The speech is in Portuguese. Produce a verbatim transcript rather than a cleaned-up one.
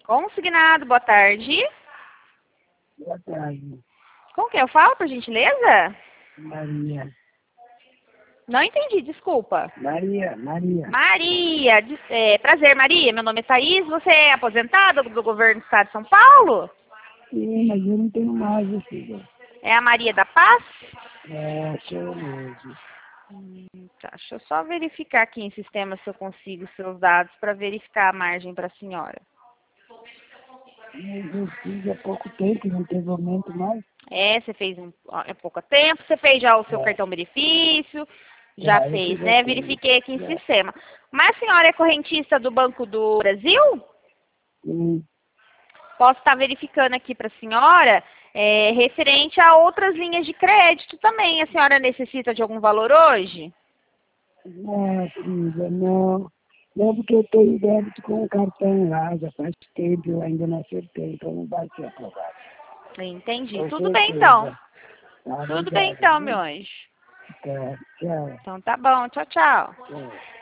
Consignado, boa tarde. Boa tarde. Com quem eu falo, por gentileza? Maria. Não entendi, desculpa. Maria, Maria. Maria, de- é, prazer, Maria. Meu nome é Thaís. Você é aposentada do governo do estado de São Paulo? Sim, mas eu não tenho mais, meu filho. É a Maria da Paz? É, sou eu mesmo. Hum, tá, deixa eu só verificar aqui em sistema se eu consigo seus dados para verificar a margem para a senhora. Mas eu fiz há pouco tempo, não teve aumento mais. É, você fez um, há pouco tempo, você fez já o seu É. cartão benefício, já É, fez, esse já né? tem. Verifiquei aqui em É. sistema. Mas a senhora é correntista do Banco do Brasil? Sim. Posso estar verificando aqui para a senhora, é, referente a outras linhas de crédito também. A senhora necessita de algum valor hoje? Não, filha, não. Não, porque eu tenho débito com o cartão lá, já faz tempo, eu ainda não acertei, então não vai ser aprovado. Entendi. Com Tudo bem então. certeza. Tá, Tudo bem obrigado, então, viu? meu anjo. Tá, tchau. Então tá bom. Tchau, tchau. Tchau.